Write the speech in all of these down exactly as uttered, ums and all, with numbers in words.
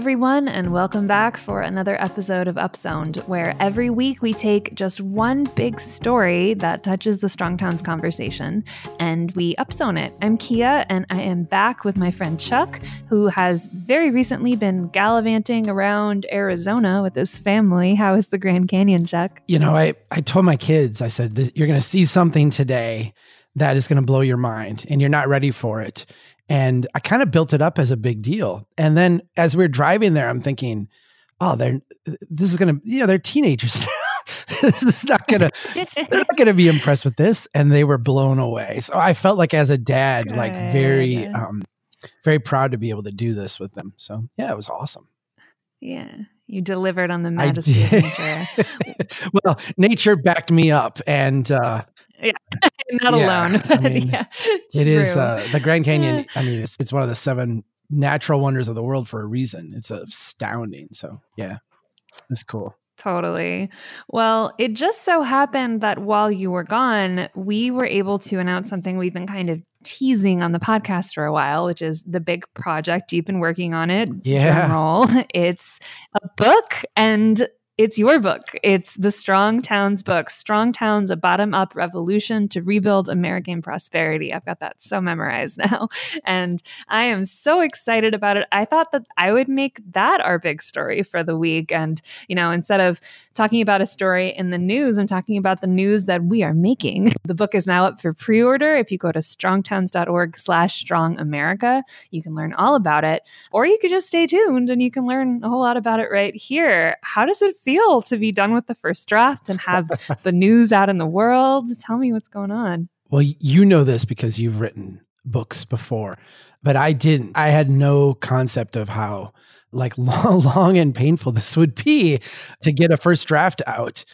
everyone, and welcome back for another episode of Upzoned, where every week we take just one big story that touches the Strong Towns conversation, and we upzone it. I'm Kia, and I am back with my friend Chuck, who has very recently been gallivanting around Arizona with his family. How is the Grand Canyon, Chuck? You know, I, I told my kids, I said, you're going to see something today that is going to blow your mind, and you're not ready for it. And I kind of built it up as a big deal. And then as we're driving there, I'm thinking, oh, they're, this is going to, you know, they're teenagers now. This is not going to, they're not going to be impressed with this. And they were blown away. So I felt like as a dad, Good. like very, um, very proud to be able to do this with them. So yeah, it was awesome. Yeah. You delivered on the majesty of nature. Well, nature backed me up, and, uh, yeah, not yeah, alone. I mean, yeah, it is uh, the Grand Canyon. Yeah. I mean, it's it's one of the seven natural wonders of the world for a reason. It's astounding. So yeah, it's cool. Totally. Well, it just so happened that while you were gone, we were able to announce something we've been kind of teasing on the podcast for a while, which is the big project. You've been working on it. Yeah. Drum roll. It's a book, and it's your book. It's the Strong Towns book, Strong Towns, a bottom-up revolution to rebuild American prosperity. I've got that so memorized now. And I am so excited about it. I thought that I would make that our big story for the week. And, you know, instead of talking about a story in the news, I'm talking about the news that we are making. The book is now up for pre-order. If you go to strongtowns.org slash strong America, you can learn all about it. Or you could just stay tuned and you can learn a whole lot about it right here. How does it feel to be done with the first draft and have the news out in the world? Tell me what's going on. Well, you know this because you've written books before, but I didn't. I had no concept of how like long, long and painful this would be to get a first draft out.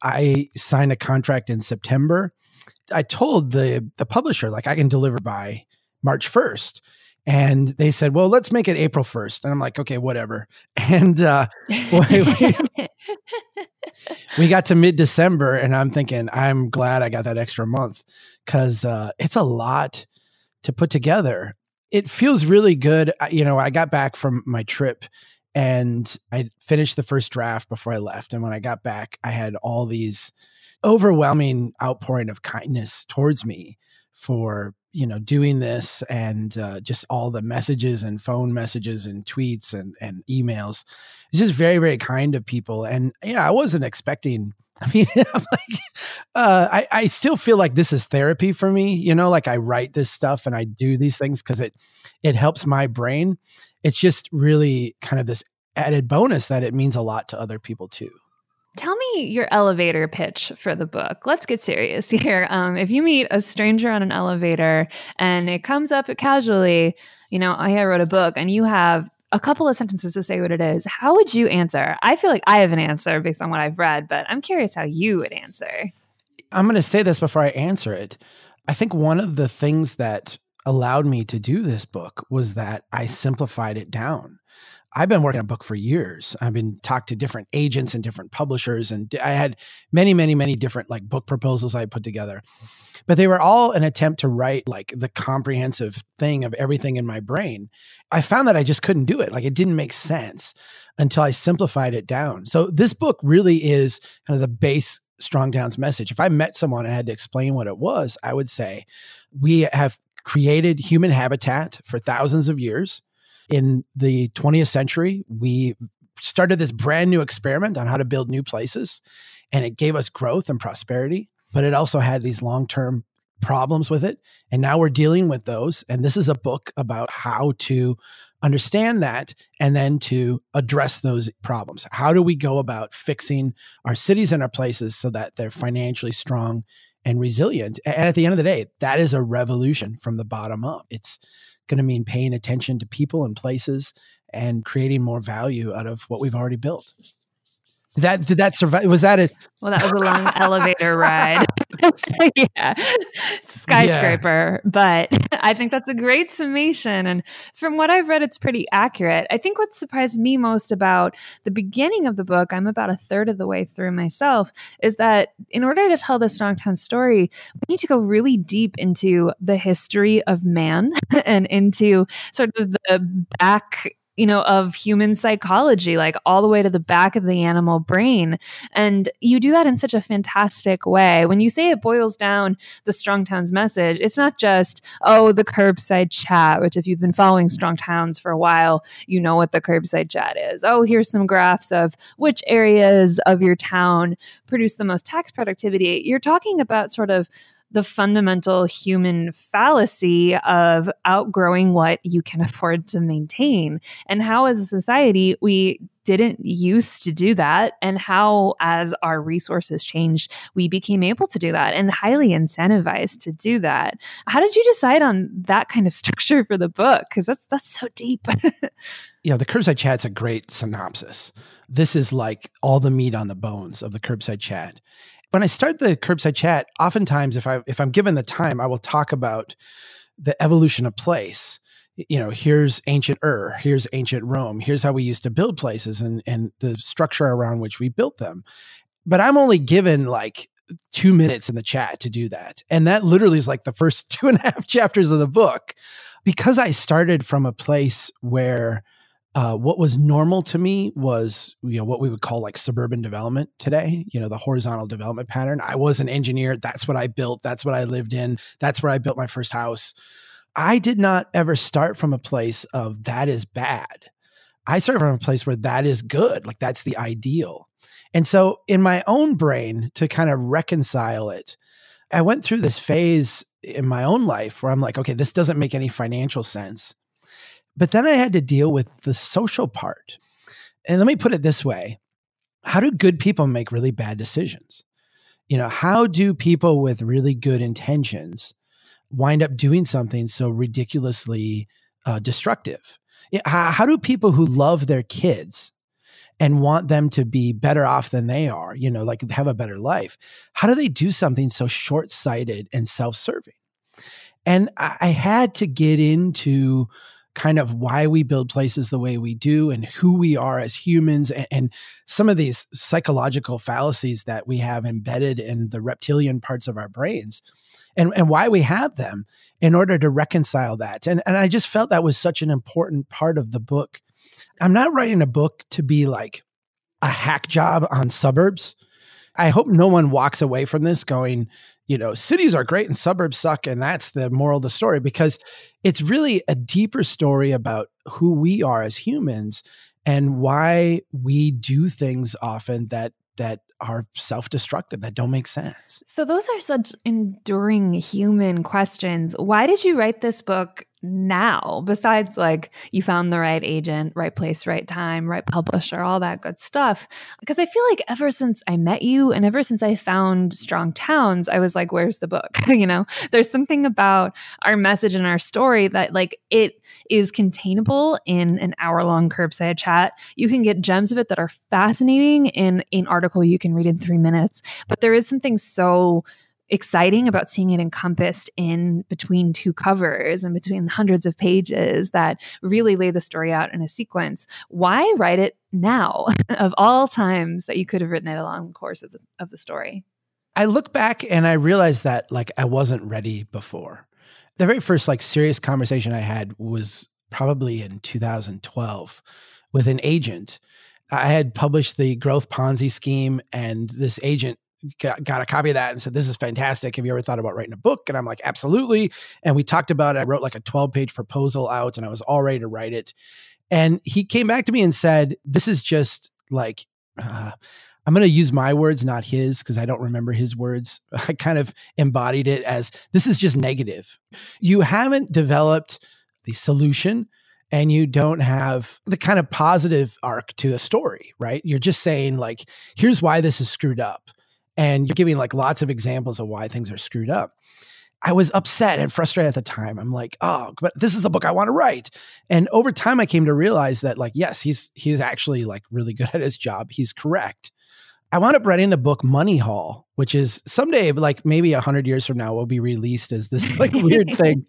I signed a contract in September. I told the the publisher, like, I can deliver by March first. And they said, well, let's make it April first. And I'm like, okay, whatever. And uh, we, we got to mid-December, and I'm thinking, I'm glad I got that extra month, because uh, it's a lot to put together. It feels really good. I, you know, I got back from my trip, and I finished the first draft before I left. And when I got back, I had all these overwhelming outpouring of kindness towards me for, you know, doing this, and uh, just all the messages and phone messages and tweets and, and emails. It's just very, very kind of people. And, you know, I wasn't expecting, I mean, I'm like, uh, I, I still feel like this is therapy for me. You know, like I write this stuff and I do these things because it, it helps my brain. It's just really kind of this added bonus that it means a lot to other people too. Tell me your elevator pitch for the book. Let's get serious here. Um, if you meet a stranger on an elevator and it comes up casually, you know, I wrote a book, and you have a couple of sentences to say what it is, how would you answer? I feel like I have an answer based on what I've read, but I'm curious how you would answer. I'm going to say this before I answer it. I think one of the things that allowed me to do this book was that I simplified it down. I've been working on a book for years. I've been talked to different agents and different publishers, and I had many, many, many different like book proposals I put together, but they were all an attempt to write like the comprehensive thing of everything in my brain. I found that I just couldn't do it. Like, it didn't make sense until I simplified it down. So this book really is kind of the base Strong Towns message. If I met someone and had to explain what it was, I would say we have created human habitat for thousands of years. In the twentieth century, we started this brand new experiment on how to build new places, and it gave us growth and prosperity, but it also had these long-term problems with it. And now we're dealing with those. And this is a book about how to understand that and then to address those problems. How do we go about fixing our cities and our places so that they're financially strong and resilient? And at the end of the day, that is a revolution from the bottom up. It's going to mean paying attention to people and places and creating more value out of what we've already built. Did that, did that survive? Was that it? Well, that was a long elevator ride. Yeah. Skyscraper. Yeah. But I think that's a great summation. And from what I've read, it's pretty accurate. I think what surprised me most about the beginning of the book, I'm about a third of the way through myself, is that in order to tell the Strong Towns story, we need to go really deep into the history of man and into sort of the back you know, of human psychology, like all the way to the back of the animal brain. And you do that in such a fantastic way. When you say it boils down the Strong Towns message, it's not just, oh, the curbside chat, which if you've been following Strong Towns for a while, you know what the curbside chat is. Oh, here's some graphs of which areas of your town produce the most tax productivity. You're talking about sort of the fundamental human fallacy of outgrowing what you can afford to maintain, and how as a society we didn't used to do that, and how as our resources changed, we became able to do that and highly incentivized to do that. How did you decide on that kind of structure for the book? Because that's that's so deep. You know, the curbside chat's a great synopsis. This is like all the meat on the bones of the curbside chat. When I start the curbside chat, oftentimes if I if I'm given the time, I will talk about the evolution of place. You know, here's ancient Ur, here's ancient Rome, here's how we used to build places and and the structure around which we built them. But I'm only given like two minutes in the chat to do that. And that literally is like the first two and a half chapters of the book. Because I started from a place where Uh, what was normal to me was, you know, what we would call like suburban development today, you know, the horizontal development pattern. I was an engineer. That's what I built. That's what I lived in. That's where I built my first house. I did not ever start from a place of that is bad. I started from a place where that is good. Like that's the ideal. And so in my own brain, to kind of reconcile it, I went through this phase in my own life where I'm like, okay, this doesn't make any financial sense. But then I had to deal with the social part. And let me put it this way. How do good people make really bad decisions? You know, how do people with really good intentions wind up doing something so ridiculously uh, destructive? How, how do people who love their kids and want them to be better off than they are, you know, like have a better life, how do they do something so short-sighted and self-serving? And I, I had to get into kind of why we build places the way we do and who we are as humans, and, and some of these psychological fallacies that we have embedded in the reptilian parts of our brains, and, and why we have them in order to reconcile that. And, and I just felt that was such an important part of the book. I'm not writing a book to be like a hack job on suburbs. I hope no one walks away from this going, you know, cities are great and suburbs suck, and that's the moral of the story, because it's really a deeper story about who we are as humans and why we do things often that that are self-destructive, that don't make sense. So those are such enduring human questions. Why did you write this book now? Besides, like, you found the right agent, right place, right time, right publisher, all that good stuff. Because I feel like ever since I met you and ever since I found Strong Towns, I was like, where's the book? You know, there's something about our message and our story that, like, it is containable in an hour-long curbside chat. You can get gems of it that are fascinating in an article you can read in three minutes. But there is something so exciting about seeing it encompassed in between two covers and between hundreds of pages that really lay the story out in a sequence. Why write it now of all times that you could have written it along the course of the, of the story? I look back and I realized that, like, I wasn't ready before. The very first like serious conversation I had was probably in two thousand twelve with an agent. I had published the Growth Ponzi Scheme, and this agent got, got a copy of that and said, this is fantastic. Have you ever thought about writing a book? And I'm like, absolutely. And we talked about it. I wrote like a twelve page proposal out, and I was all ready to write it. And he came back to me and said, this is just like, uh, I'm going to use my words, not his, because I don't remember his words. I kind of embodied it as, this is just negative. You haven't developed the solution, and you don't have the kind of positive arc to a story, right? You're just saying, like, here's why this is screwed up. And you're giving like lots of examples of why things are screwed up. I was upset and frustrated at the time. I'm like, oh, but this is the book I want to write. And over time, I came to realize that, like, yes, he's he's actually like really good at his job. He's correct. I wound up writing the book Money Hall, which is someday, like maybe a hundred years from now, will be released as this like weird thing.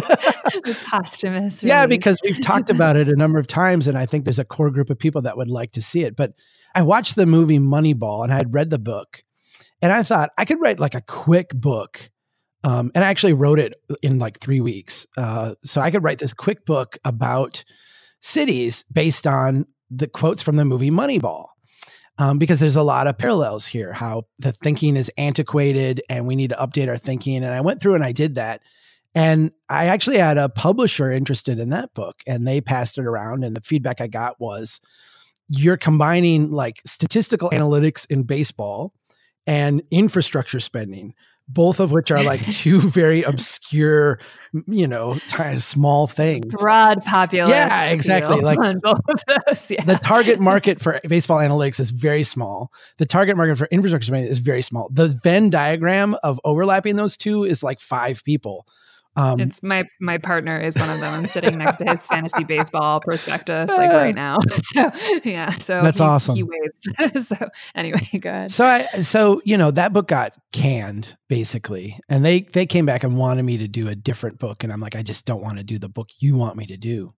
The posthumous release. Yeah, because we've talked about it a number of times, and I think there's a core group of people that would like to see it. But I watched the movie Moneyball, and I had read the book, and I thought I could write like a quick book. Um, and I actually wrote it in like three weeks. Uh, so I could write this quick book about cities based on the quotes from the movie Moneyball. Um, because there's a lot of parallels here, how the thinking is antiquated and we need to update our thinking. And I went through and I did that. And I actually had a publisher interested in that book, and they passed it around. And the feedback I got was, you're combining like statistical analytics in baseball and infrastructure spending, both of which are like two very obscure, you know, tiny, small things. Broad populist. Yeah, exactly. Like on both of those. Yeah. The target market for baseball analytics is very small. The target market for infrastructure spending is very small. The Venn diagram of overlapping those two is like five people. Um, it's my my partner is one of them. I'm sitting next to his fantasy baseball prospectus like right now. So yeah, so that's he, awesome. He waves. So anyway, go ahead. So I so you know that book got canned basically, and they they came back and wanted me to do a different book, and I'm like, I just don't want to do the book you want me to do.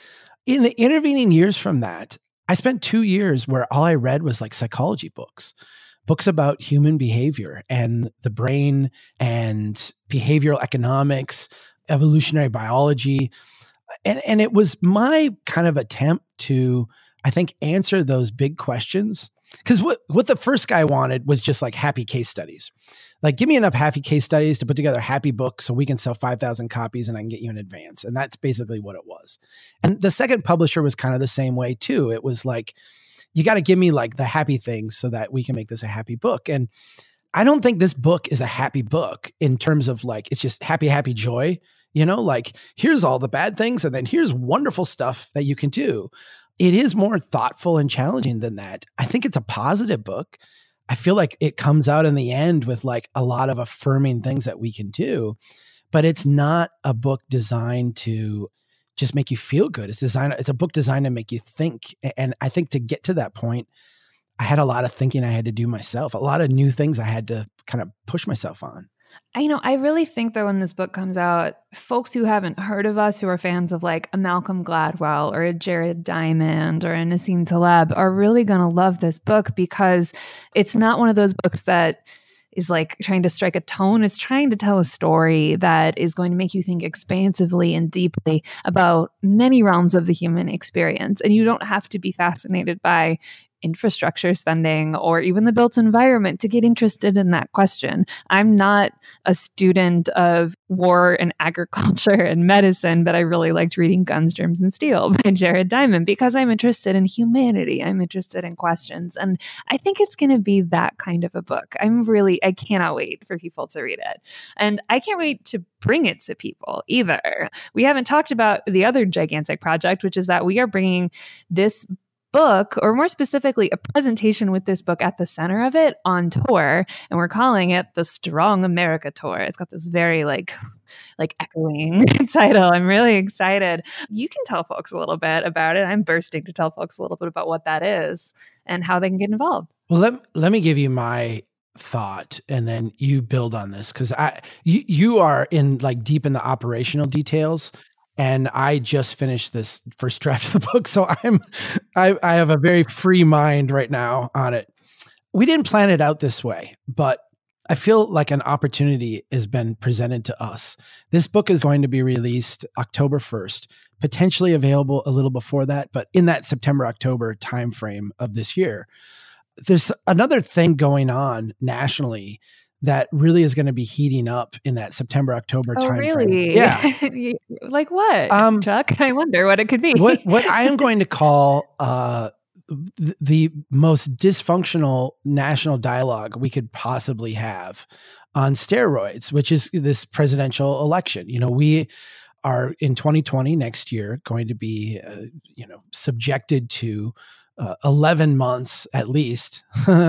In the intervening years from that, I spent two years where all I read was like psychology books. Books about human behavior and the brain and behavioral economics, evolutionary biology. And, and it was my kind of attempt to, I think, answer those big questions. Because what, what the first guy wanted was just like happy case studies. Like, give me enough happy case studies to put together a happy book so we can sell five thousand copies and I can get you in advance. And that's basically what it was. And the second publisher was kind of the same way too. It was like, you got to give me like the happy things so that we can make this a happy book. And I don't think this book is a happy book in terms of like, it's just happy, happy joy, you know, like here's all the bad things and then here's wonderful stuff that you can do. It is more thoughtful and challenging than that. I think it's a positive book. I feel like it comes out in the end with like a lot of affirming things that we can do, but it's not a book designed to just make you feel good. It's designed, it's a book designed to make you think. And I think to get to that point, I had a lot of thinking I had to do myself, a lot of new things I had to kind of push myself on. I you know, I really think that when this book comes out, folks who haven't heard of us, who are fans of like a Malcolm Gladwell or a Jared Diamond or a Nassim Taleb, are really going to love this book because it's not one of those books that is like trying to strike a tone. It's trying to tell a story that is going to make you think expansively and deeply about many realms of the human experience. And you don't have to be fascinated by infrastructure spending or even the built environment to get interested in that question. I'm not a student of war and agriculture and medicine, but I really liked reading Guns, Germs, and Steel by Jared Diamond because I'm interested in humanity. I'm interested in questions. And I think it's going to be that kind of a book. I'm really, I cannot wait for people to read it. And I can't wait to bring it to people either. We haven't talked about the other gigantic project, which is that we are bringing this book, or more specifically, a presentation with this book at the center of it on tour. And we're calling it the Strong America Tour. It's got this very like, like echoing title. I'm really excited. You can tell folks a little bit about it. I'm bursting to tell folks a little bit about what that is and how they can get involved. Well, let, let me give you my thought and then you build on this. Cause I, you, you are in like deep in the operational details. And I just finished this first draft of the book, so I'm, I, I have a very free mind right now on it. We didn't plan it out this way, but I feel like an opportunity has been presented to us. This book is going to be released October first, potentially available a little before that, but in that September, October timeframe of this year. There's another thing going on nationally that really is going to be heating up in that September, October oh, timeframe. Really? Yeah. Like what, um, Chuck? I wonder what it could be. what what I am going to call uh, th- the most dysfunctional national dialogue we could possibly have on steroids, which is this presidential election. You know, we are in twenty twenty next year going to be, uh, you know, subjected to Uh, eleven months at least.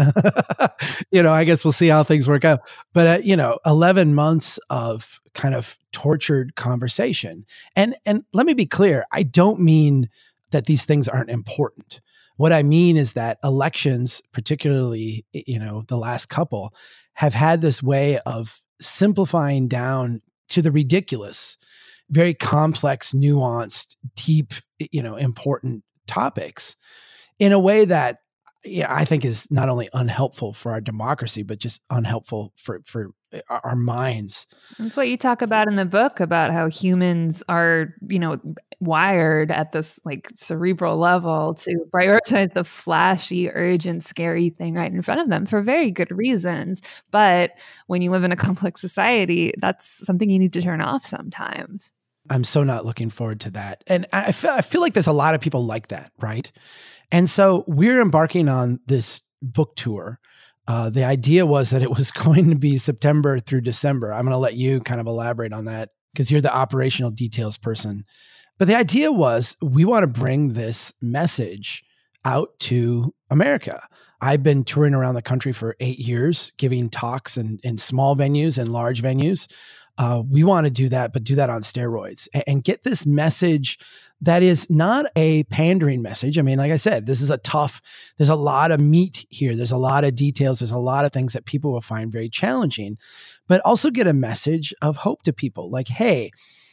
You know, I guess we'll see how things work out. But, uh, you know, eleven months of kind of tortured conversation. And, and let me be clear, I don't mean that these things aren't important. What I mean is that elections, particularly, you know, the last couple, have had this way of simplifying down to the ridiculous, very complex, nuanced, deep, you know, important topics in a way that yeah, I think is not only unhelpful for our democracy, but just unhelpful for, for our, our minds. That's what you talk about in the book, about how humans are, you know, wired at this like cerebral level to prioritize the flashy, urgent, scary thing right in front of them for very good reasons. But when you live in a complex society, that's something you need to turn off sometimes. I'm so not looking forward to that. And I feel, I feel like there's a lot of people like that, right? And so we're embarking on this book tour. Uh, the idea was that it was going to be September through December. I'm going to let you kind of elaborate on that because you're the operational details person. But the idea was we want to bring this message out to America. I've been touring around the country for eight years, giving talks in, in small venues and large venues. Uh, we want to do that, but do that on steroids and, and get this message that is not a pandering message. I mean, like I said, this is a tough, there's a lot of meat here. There's a lot of details. There's a lot of things that people will find very challenging, but also get a message of hope to people like, hey,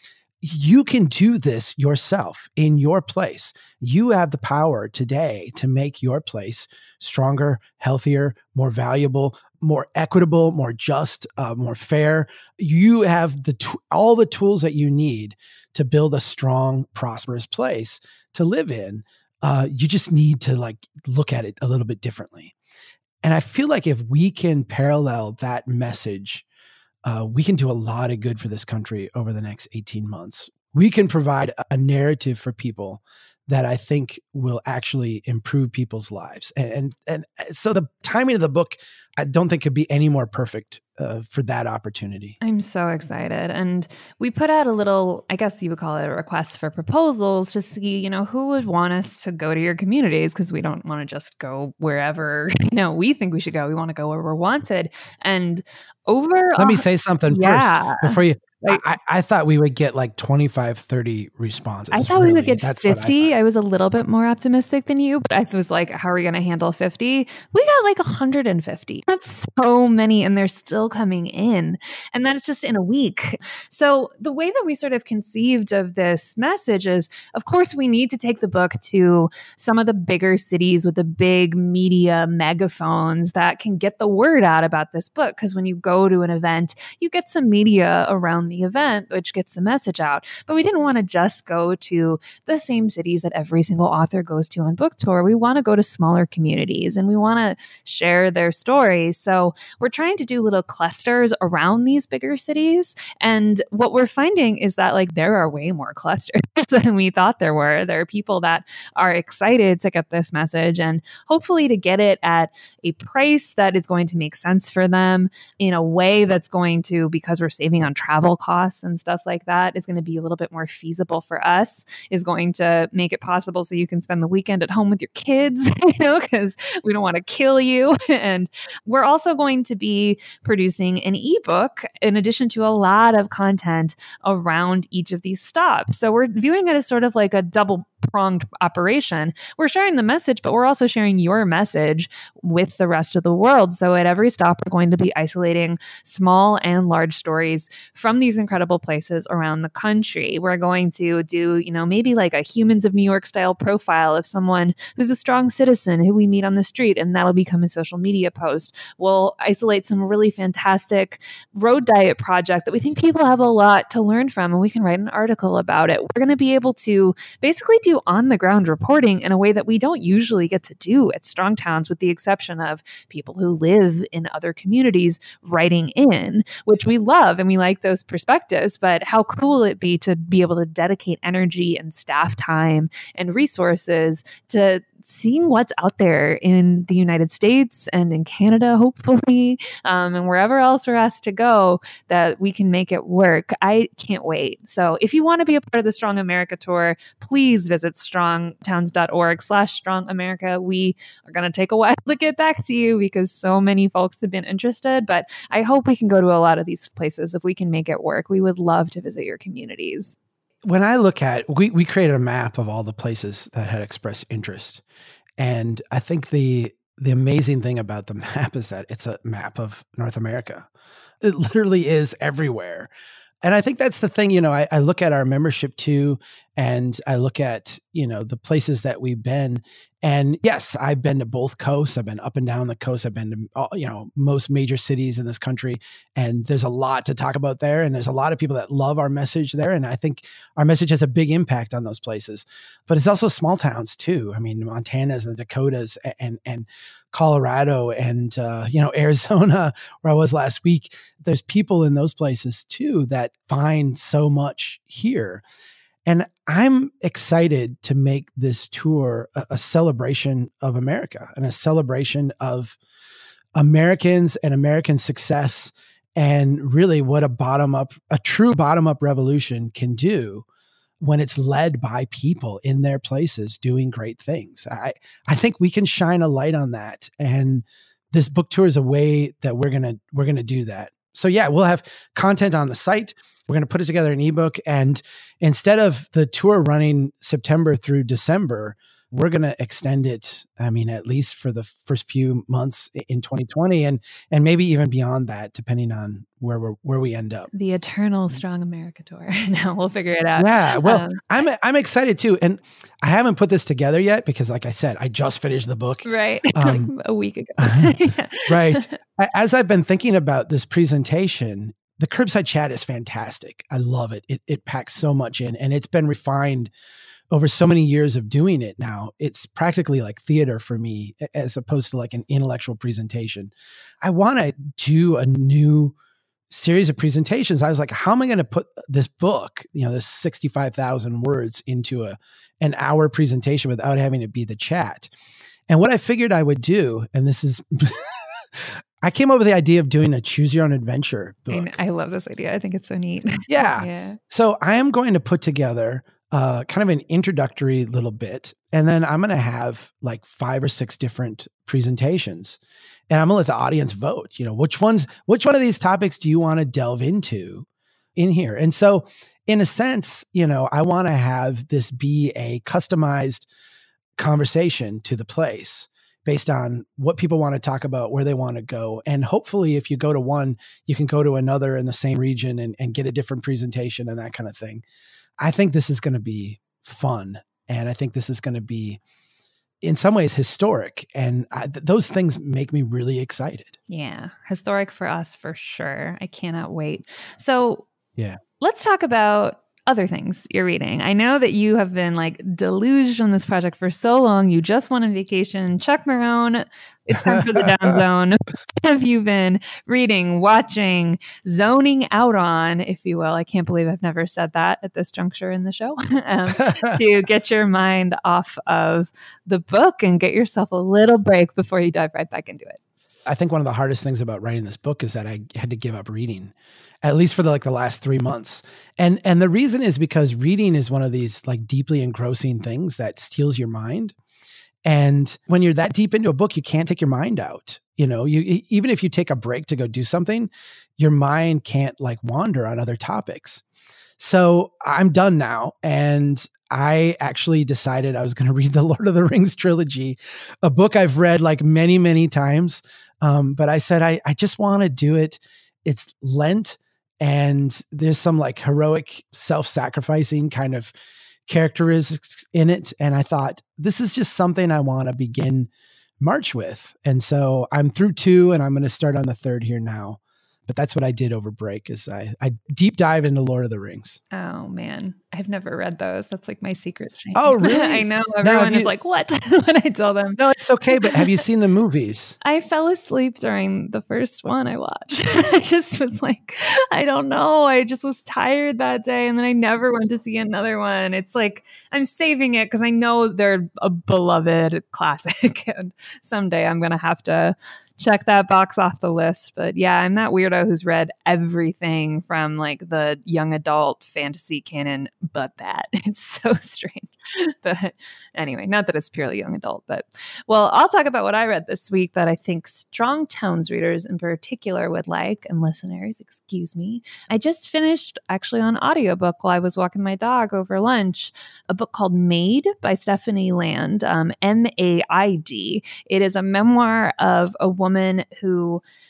you can do this yourself in your place. You have the power today to make your place stronger, healthier, more valuable, more equitable, more just, uh, more fair. You have the t- all the tools that you need to build a strong, prosperous place to live in. Uh, you just need to like look at it a little bit differently. And I feel like if we can parallel that message, uh, we can do a lot of good for this country over the next eighteen months. We can provide a narrative for people that I think will actually improve people's lives. And, and, and so the timing of the book, I don't think could be any more perfect uh, for that opportunity. I'm so excited. And we put out a little, I guess you would call it a request for proposals to see, you know, who would want us to go to your communities, because we don't want to just go wherever, you know, we think we should go. We want to go where we're wanted. And over... Let me say something yeah. first before you... Like, I, I thought we would get like twenty-five, thirty responses. I thought really. we would get That's fifty. I, I was a little bit more optimistic than you, but I was like, how are we going to handle fifty? We got like one hundred fifty. That's so many, and they're still coming in. And that's just in a week. So the way that we sort of conceived of this message is, of course, we need to take the book to some of the bigger cities with the big media megaphones that can get the word out about this book. Because when you go to an event, you get some media around the event, which gets the message out. But we didn't want to just go to the same cities that every single author goes to on book tour. We want to go to smaller communities and we want to share their stories. So we're trying to do little clusters around these bigger cities. And what we're finding is that like there are way more clusters than we thought there were. There are people that are excited to get this message and hopefully to get it at a price that is going to make sense for them in a way that's going to, because we're saving on travel costs and stuff like that, is going to be a little bit more feasible for us, is going to make it possible so you can spend the weekend at home with your kids, you know, because we don't want to kill you. And we're also going to be producing an ebook in addition to a lot of content around each of these stops. So we're viewing it as sort of like a double pronged operation. We're sharing the message, but we're also sharing your message with the rest of the world. So at every stop, we're going to be isolating small and large stories from these incredible places around the country. We're going to do, you know, maybe like a Humans of New York style profile of someone who's a strong citizen who we meet on the street, and that'll become a social media post. We'll isolate some really fantastic road diet project that we think people have a lot to learn from, and we can write an article about it. We're going to be able to basically do on-the-ground reporting in a way that we don't usually get to do at Strong Towns, with the exception of people who live in other communities writing in, which we love and we like those perspectives. But how cool will it be to be able to dedicate energy and staff time and resources to seeing what's out there in the United States and in Canada, hopefully, um, and wherever else we're asked to go, that we can make it work. I can't wait. So if you want to be a part of the Strong America Tour, please visit strongtowns.org slash strong America. We are going to take a while to get back to you because so many folks have been interested, but I hope we can go to a lot of these places if we can make it work. We would love to visit your communities. When I look at, we, we created a map of all the places that had expressed interest. And I think the, the amazing thing about the map is that it's a map of North America. It literally is everywhere. And I think that's the thing, you know, I, I look at our membership too, and I look at, you know, the places that we've been. And yes, I've been to both coasts. I've been up and down the coast. I've been to, you know, most major cities in this country. And there's a lot to talk about there. And there's a lot of people that love our message there. And I think our message has a big impact on those places. But it's also small towns too. I mean, Montana's and the Dakotas and, and Colorado and, uh, you know, Arizona, where I was last week. There's people in those places too that find so much here. And I'm excited to make this tour a, a celebration of America and a celebration of Americans and American success, and really what a bottom up, a true bottom up revolution can do when it's led by people in their places doing great things. I, I think we can shine a light on that. And this book tour is a way that we're going to, we're going to do that. So yeah, we'll have content on the site. We're going to put it together in ebook. And instead of the tour running September through December, we're going to extend it, I mean, at least for the first few months in twenty twenty, and and maybe even beyond that, depending on where we're, where we end up. The eternal Strong America tour. Now we'll figure it out. Yeah, well, um, I'm I'm excited too. And I haven't put this together yet because, like I said, I just finished the book. Right. Um, like a week ago. Right. As I've been thinking about this presentation, the Curbside Chat is fantastic. I love it. It it packs so much in, and it's been refined over so many years of doing it now. It's practically like theater for me, as opposed to like an intellectual presentation. I want to do a new series of presentations. I was like, how am I going to put this book, you know, this sixty-five thousand words into a an hour presentation without having it be the chat? And what I figured I would do, and this is, I came up with the idea of doing a choose your own adventure book. I, I love this idea. I think it's so neat. Yeah. yeah. So I am going to put together uh, kind of an introductory little bit, and then I'm going to have like five or six different presentations, and I'm going to let the audience vote. You know, which ones, which one of these topics do you want to delve into in here? And so, in a sense, you know, I want to have this be a customized conversation to the place based on what people want to talk about, where they want to go. And hopefully if you go to one, you can go to another in the same region and, and get a different presentation and that kind of thing. I think this is going to be fun. And I think this is going to be, in some ways, historic. And I, th- those things make me really excited. Yeah. Historic for us, for sure. I cannot wait. So yeah, let's talk about other things you're reading. I know that you have been like deluged on this project for so long. You just went on vacation. Chuck Marohn, it's time for the down zone. What have you been reading, watching, zoning out on, if you will? I can't believe I've never said that at this juncture in the show. um, to get your mind off of the book and get yourself a little break before you dive right back into it. I think one of the hardest things about writing this book is that I had to give up reading, at least for the, like the last three months. And and the reason is because reading is one of these like deeply engrossing things that steals your mind. And when you're that deep into a book, you can't take your mind out. You know, you even if you take a break to go do something, your mind can't like wander on other topics. So I'm done now. And I actually decided I was going to read the Lord of the Rings trilogy, a book I've read like many, many times. Um, but I said, I, I just want to do it. It's Lent, and there's some like heroic self-sacrificing kind of characteristics in it. And I thought, this is just something I want to begin March with. And so I'm through two, and I'm going to start on the third here now. But that's what I did over break, is I, I deep dive into Lord of the Rings. Oh, man. I've never read those. That's like my secret shame. Oh, really? I know. Everyone you, is like, what? When I tell them. No, it's okay. But have you seen the movies? I fell asleep during the first one I watched. I just was like, I don't know. I just was tired that day. And then I never went to see another one. It's like, I'm saving it because I know they're a beloved classic. And someday I'm going to have to check that box off the list. But yeah, I'm that weirdo who's read everything from like the young adult fantasy canon, but that. It's so strange. But anyway, not that it's purely young adult, but well, I'll talk about what I read this week that I think Strong Towns readers in particular would like, and listeners, excuse me. I just finished actually on audiobook while I was walking my dog over lunch, a book called Maid by Stephanie Land, um, M A I D. It is a memoir of a woman who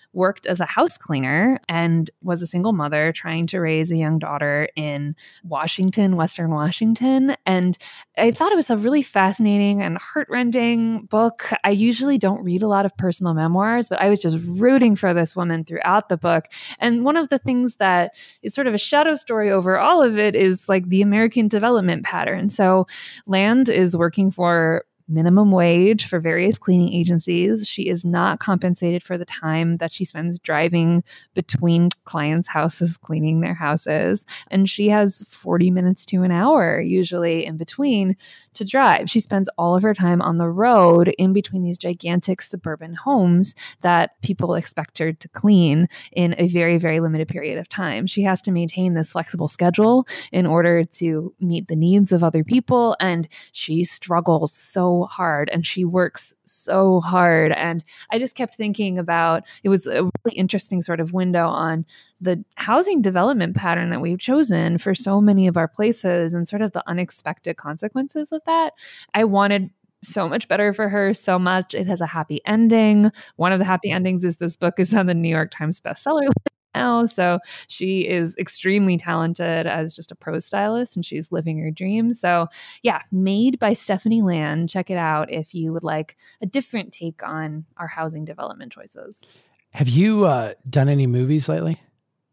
worked as a house cleaner and was a single mother trying to raise a young daughter in Washington, Western Washington. And I thought it was a really fascinating and heartrending book. I usually don't read a lot of personal memoirs, but I was just rooting for this woman throughout the book. And one of the things that is sort of a shadow story over all of it is like the American development pattern. So Land is working for minimum wage for various cleaning agencies. She is not compensated for the time that she spends driving between clients' houses, cleaning their houses. And she has forty minutes to an hour usually in between to drive. She spends all of her time on the road in between these gigantic suburban homes that people expect her to clean in a very, very limited period of time. She has to maintain this flexible schedule in order to meet the needs of other people. And she struggles so hard and she works so hard. And I just kept thinking about, it was a really interesting sort of window on the housing development pattern that we've chosen for so many of our places and sort of the unexpected consequences of that. I wanted so much better for her, so much. It has a happy ending. One of the happy endings is this book is on the New York Times bestseller list now. So she is extremely talented as just a prose stylist and she's living her dream. So yeah, Made by Stephanie Land. Check it out if you would like a different take on our housing development choices. Have you uh, done any movies lately?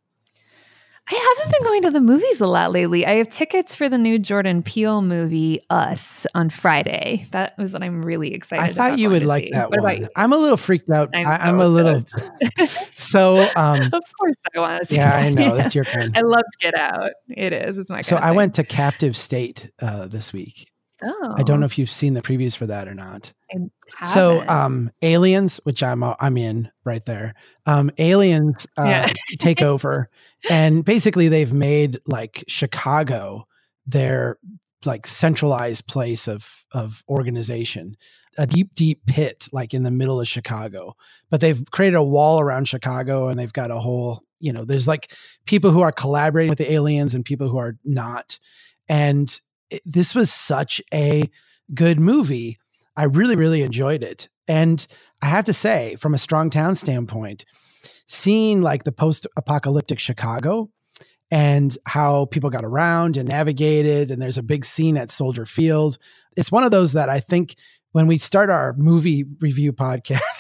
I haven't been going to the movies a lot lately. I have tickets for the new Jordan Peele movie, Us, on Friday. That was what I'm really excited about. I thought you would like see. that What one. about you? I'm a little freaked out. I'm, I, so I'm a little. so, um, of course, I want to see. yeah, that. I know Yeah. that's your kind. I loved Get Out. It is. It's my. So kind of I thing. went to Captive State uh, this week. Oh, I don't know if you've seen the previews for that or not. I So, haven't. um, Aliens, which I'm uh, I'm in right there. Um, Aliens uh, Yeah. take over, and basically they've made like Chicago their like centralized place of of organization, a deep deep pit like in the middle of Chicago. But they've created a wall around Chicago, and they've got a whole you know there's like people who are collaborating with the aliens and people who are not, and it, this was such a good movie. I really, really enjoyed it. And I have to say, from a Strong Town standpoint, seeing like the post-apocalyptic Chicago and how people got around and navigated, and there's a big scene at Soldier Field. It's one of those that I think when we start our movie review podcast,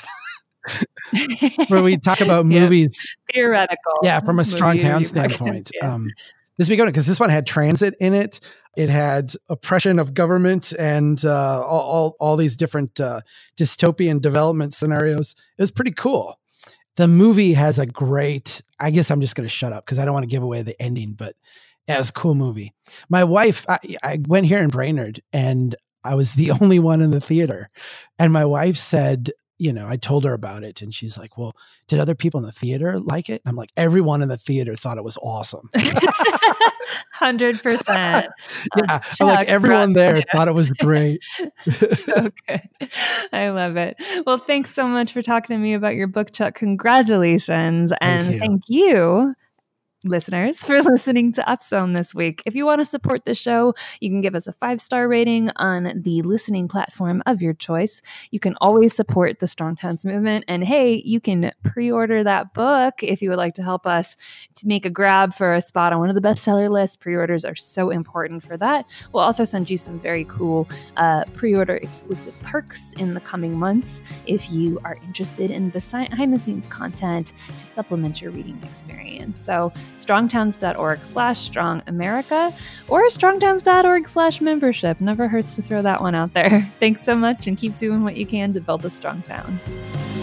where we talk about Yeah. movies, Theoretical. yeah, from a Strong movie Town review podcast, standpoint, yeah. um, this would be good because this one had transit in it. It had oppression of government and uh, all, all all these different uh, dystopian development scenarios. It was pretty cool. The movie has a great. I guess I'm just going to shut up because I don't want to give away the ending. But yeah, it was a cool movie. My wife, I, I went here in Brainerd, and I was the only one in the theater. And my wife said, you know, I told her about it, and she's like, "Well, did other people in the theater like it?" And I'm like, "Everyone in the theater thought it was awesome." Hundred percent. Yeah, I'm like everyone there thought it was great. So good. I love it. Well, thanks so much for talking to me about your book, Chuck. Congratulations. And Thank you. thank you, listeners, for listening to Upzone this week. If you want to support the show, you can give us a five-star rating on the listening platform of your choice. You can always support the Strong Towns movement. And hey, you can pre-order that book if you would like to help us to make a grab for a spot on one of the bestseller lists. Pre-orders are so important for that. We'll also send you some very cool uh, pre-order exclusive perks in the coming months if you are interested in behind-the-scenes content to supplement your reading experience. So strongtowns.org slash strong America or strongtowns.org slash membership. Never hurts to throw that one out there. Thanks so much and keep doing what you can to build a strong town.